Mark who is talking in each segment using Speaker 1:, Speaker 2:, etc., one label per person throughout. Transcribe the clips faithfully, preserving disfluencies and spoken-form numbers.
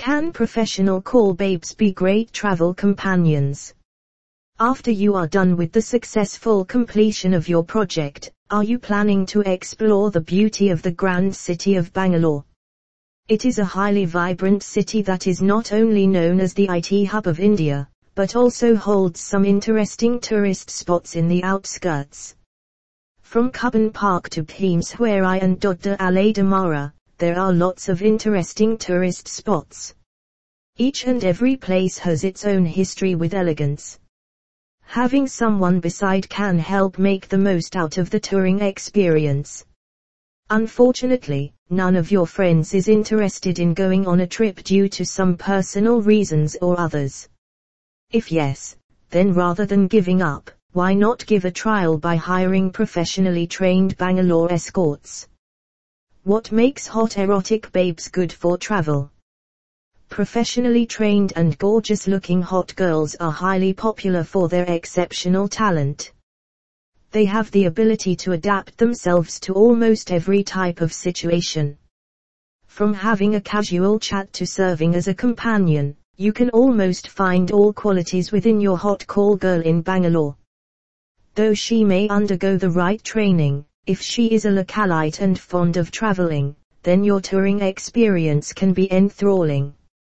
Speaker 1: Can professional call babes be great travel companions? After you are done with the successful completion of your project, are you planning to explore the beauty of the grand city of Bangalore? It is a highly vibrant city that is not only known as the I T hub of India, but also holds some interesting tourist spots in the outskirts. From Cubbon Park to Bhimswari and Dodda Aladamara, there are lots of interesting tourist spots. Each and every place has its own history with elegance. Having someone beside can help make the most out of the touring experience. Unfortunately, none of your friends is interested in going on a trip due to some personal reasons or others. If yes, then rather than giving up, why not give a trial by hiring professionally trained Bangalore escorts? What makes hot erotic babes good for travel? Professionally trained and gorgeous-looking hot girls are highly popular for their exceptional talent. They have the ability to adapt themselves to almost every type of situation. From having a casual chat to serving as a companion, you can almost find all qualities within your hot call girl in Bangalore. Though she may undergo the right training, if she is a localite and fond of traveling, then your touring experience can be enthralling.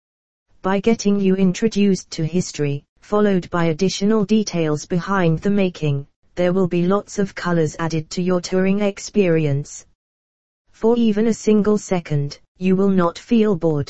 Speaker 1: By getting you introduced to history, followed by additional details behind the making, there will be lots of colors added to your touring experience. For even a single second, you will not feel bored.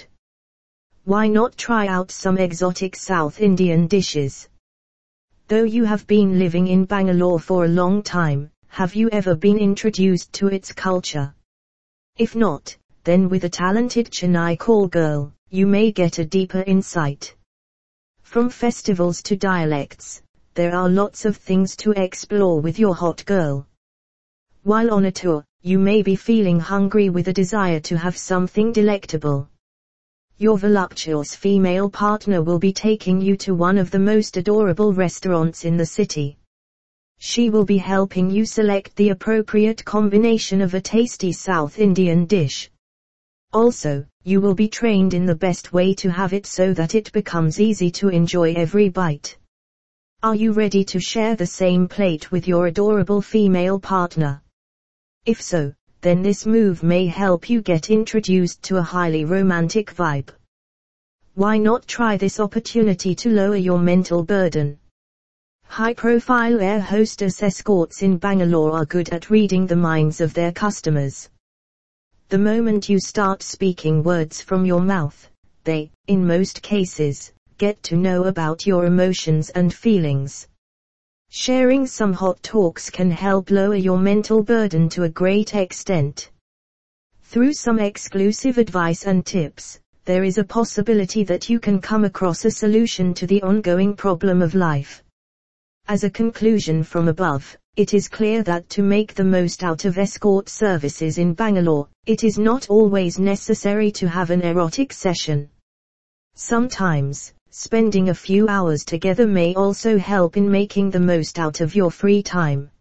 Speaker 1: Why not try out some exotic South Indian dishes? Though you have been living in Bangalore for a long time, have you ever been introduced to its culture? If not, then with a talented Chennai call girl, you may get a deeper insight. From festivals to dialects, there are lots of things to explore with your hot girl. While on a tour, you may be feeling hungry with a desire to have something delectable. Your voluptuous female partner will be taking you to one of the most adorable restaurants in the city. She will be helping you select the appropriate combination of a tasty South Indian dish. Also, you will be trained in the best way to have it so that it becomes easy to enjoy every bite. Are you ready to share the same plate with your adorable female partner? If so, then this move may help you get introduced to a highly romantic vibe. Why not try this opportunity to lower your mental burden? High-profile air hostess escorts in Bangalore are good at reading the minds of their customers. The moment you start speaking words from your mouth, they, in most cases, get to know about your emotions and feelings. Sharing some hot talks can help lower your mental burden to a great extent. Through some exclusive advice and tips, there is a possibility that you can come across a solution to the ongoing problem of life. As a conclusion from above, it is clear that to make the most out of escort services in Bangalore, it is not always necessary to have an erotic session. Sometimes, spending a few hours together may also help in making the most out of your free time.